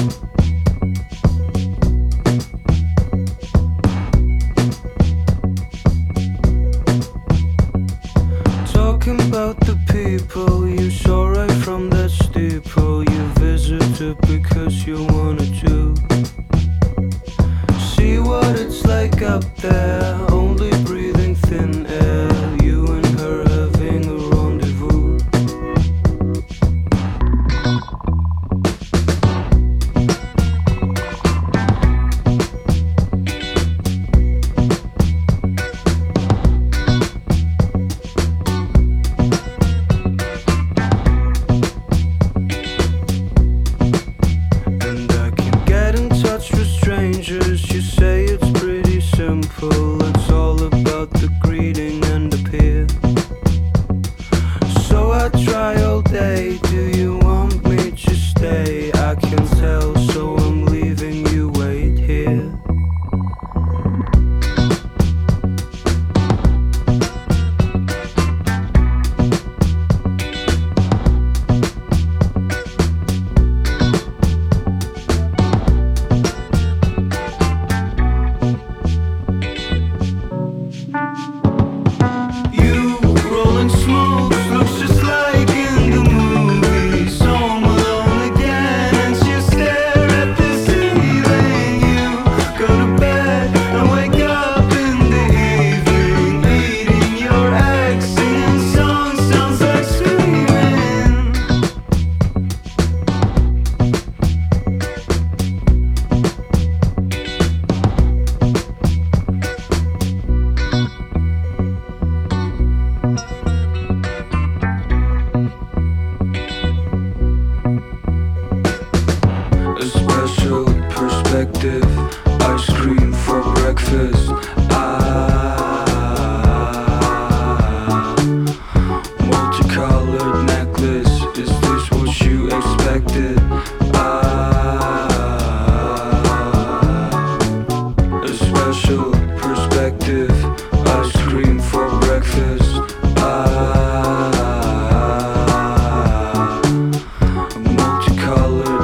Talking about the people you saw right from that steeple you visited because you wanted to see what it's like up there, only breathing thin air, you and her having a rendezvous. And I can get in touch with strangers, you say it's pretty simple, it's all about the greeting and the peer. So I try all day, do you want me to stay? I can tell, so I'm leaving you wait here. You rolling smokes looks just like in the movies. Home alone again, and you stare at the ceiling. You go to bed and wake up in the evening, eating your eggs, singing songs, sounds like screaming. A special perspective, ice cream for breakfast. Multicolored necklace, is this what you expected? A special perspective, ice cream for breakfast. Multicolored